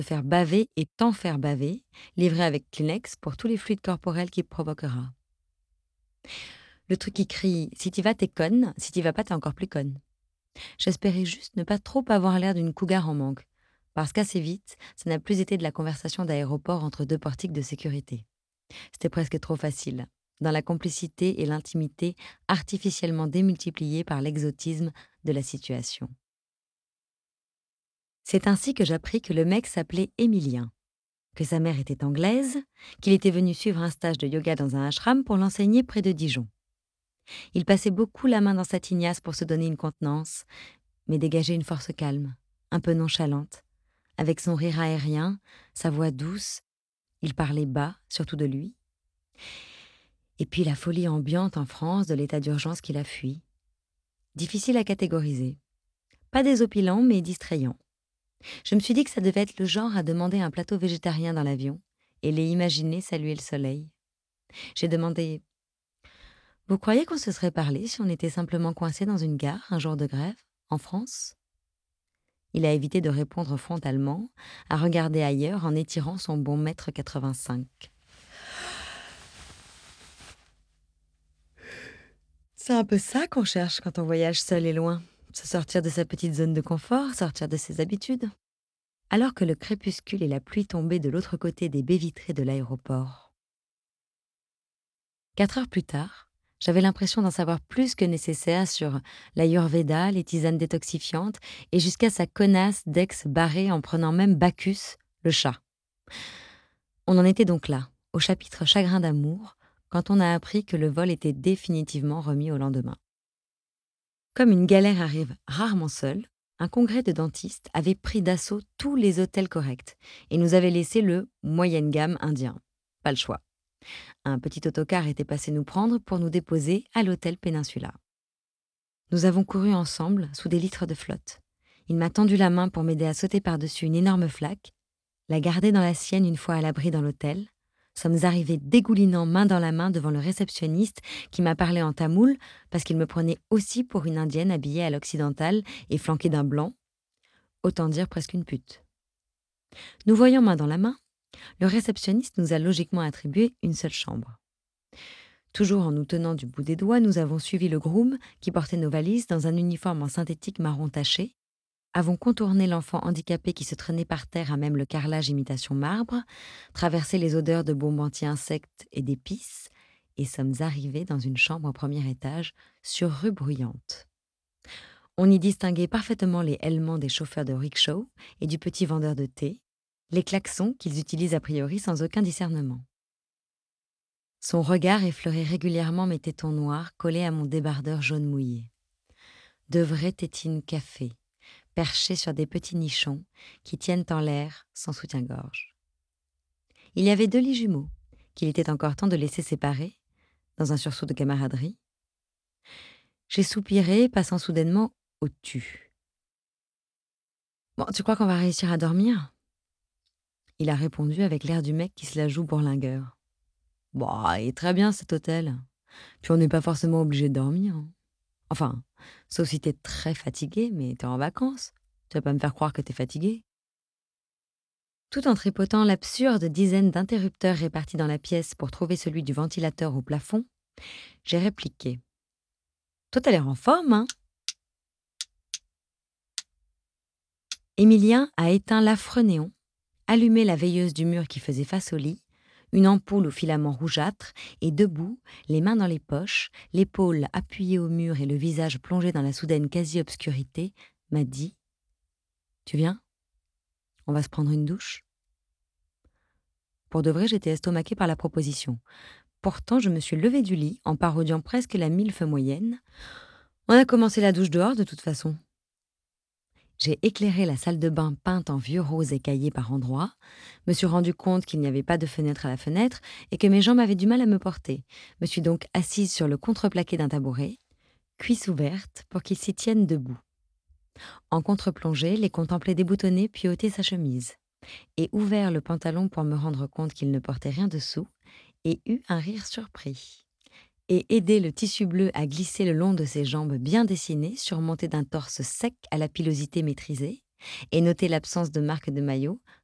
te faire baver et t'en faire baver, livré avec Kleenex pour tous les fluides corporels qu'il provoquera. Le truc qui crie si t'y vas, t'es conne, si t'y vas pas, t'es encore plus conne. J'espérais juste ne pas trop avoir l'air d'une cougar en manque, parce qu'assez vite, ça n'a plus été de la conversation d'aéroport entre deux portiques de sécurité. C'était presque trop facile, dans la complicité et l'intimité artificiellement démultipliées par l'exotisme de la situation. C'est ainsi que j'appris que le mec s'appelait Émilien, que sa mère était anglaise, qu'il était venu suivre un stage de yoga dans un ashram pour l'enseigner près de Dijon. Il passait beaucoup la main dans sa tignasse pour se donner une contenance, mais dégageait une force calme, un peu nonchalante. Avec son rire aérien, sa voix douce, il parlait bas, surtout de lui. Et puis la folie ambiante en France de l'état d'urgence qu'il a fui. Difficile à catégoriser. Pas désopilant, mais distrayant. Je me suis dit que ça devait être le genre à demander un plateau végétarien dans l'avion et les imaginer saluer le soleil. J'ai demandé: vous croyez qu'on se serait parlé si on était simplement coincé dans une gare un jour de grève, en France? Il a évité de répondre frontalement, à regarder ailleurs en étirant son bon mètre 85. C'est un peu ça qu'on cherche quand on voyage seul et loin. Se sortir de sa petite zone de confort, sortir de ses habitudes. Alors que le crépuscule et la pluie tombaient de l'autre côté des baies vitrées de l'aéroport. 4 heures plus tard, j'avais l'impression d'en savoir plus que nécessaire sur l'Ayurveda, les tisanes détoxifiantes et jusqu'à sa connasse d'ex barré en prenant même Bacchus, le chat. On en était donc là, au chapitre chagrin d'amour, quand on a appris que le vol était définitivement remis au lendemain. Comme une galère arrive rarement seule, un congrès de dentistes avait pris d'assaut tous les hôtels corrects et nous avait laissé le moyenne gamme indien. Pas le choix. Un petit autocar était passé nous prendre pour nous déposer à l'hôtel Peninsula. Nous avons couru ensemble sous des litres de flotte. Il m'a tendu la main pour m'aider à sauter par-dessus une énorme flaque, la garder dans la sienne une fois à l'abri dans l'hôtel. Sommes arrivés dégoulinant main dans la main devant le réceptionniste qui m'a parlé en tamoul parce qu'il me prenait aussi pour une indienne habillée à l'occidental et flanquée d'un blanc, autant dire presque une pute. Nous voyant main dans la main, le réceptionniste nous a logiquement attribué une seule chambre. Toujours en nous tenant du bout des doigts, nous avons suivi le groom qui portait nos valises dans un uniforme en synthétique marron taché, avons contourné l'enfant handicapé qui se traînait par terre à même le carrelage imitation marbre, traversé les odeurs de bombes anti-insectes et d'épices, et sommes arrivés dans une chambre au premier étage, sur rue bruyante. On y distinguait parfaitement les hélements des chauffeurs de rickshaw et du petit vendeur de thé, les klaxons qu'ils utilisent a priori sans aucun discernement. Son regard effleurait régulièrement mes tétons noirs collés à mon débardeur jaune mouillé. De vraies tétines café, perchées sur des petits nichons qui tiennent en l'air sans soutien-gorge. Il y avait 2 lits jumeaux, qu'il était encore temps de laisser séparer, dans un sursaut de camaraderie. J'ai soupiré, passant soudainement au tu. Bon, tu crois qu'on va réussir à dormir? Il a répondu avec l'air du mec qui se la joue bourlingueur. Bah, il est très bien cet hôtel. Puis on n'est pas forcément obligé de dormir, hein. Enfin, sauf si t'es très fatigué, mais t'es en vacances. Tu vas pas me faire croire que t'es fatigué. Tout en tripotant l'absurde dizaine d'interrupteurs répartis dans la pièce pour trouver celui du ventilateur au plafond, j'ai répliqué. Toi, t'as l'air en forme, hein? Émilien a éteint l'affreux néon, allumé la veilleuse du mur qui faisait face au lit, une ampoule au filament rougeâtre, et debout, les mains dans les poches, l'épaule appuyée au mur et le visage plongé dans la soudaine quasi-obscurité, m'a dit: tu viens? On va se prendre une douche? Pour de vrai, j'étais estomaquée par la proposition. Pourtant, je me suis levée du lit en parodiant presque la milfe moyenne. On a commencé la douche dehors de toute façon. J'ai éclairé la salle de bain peinte en vieux rose écaillé par endroits, me suis rendu compte qu'il n'y avait pas de fenêtre à la fenêtre et que mes jambes avaient du mal à me porter. Me suis donc assise sur le contreplaqué d'un tabouret, cuisse ouverte pour qu'il s'y tienne debout. En contre-plongée, les contempler déboutonnés puis ôter sa chemise. Et ouvert le pantalon pour me rendre compte qu'il ne portait rien dessous, et eut un rire surpris. Et aider le tissu bleu à glisser le long de ses jambes bien dessinées, surmontées d'un torse sec à la pilosité maîtrisée, et noter l'absence de marque de maillot,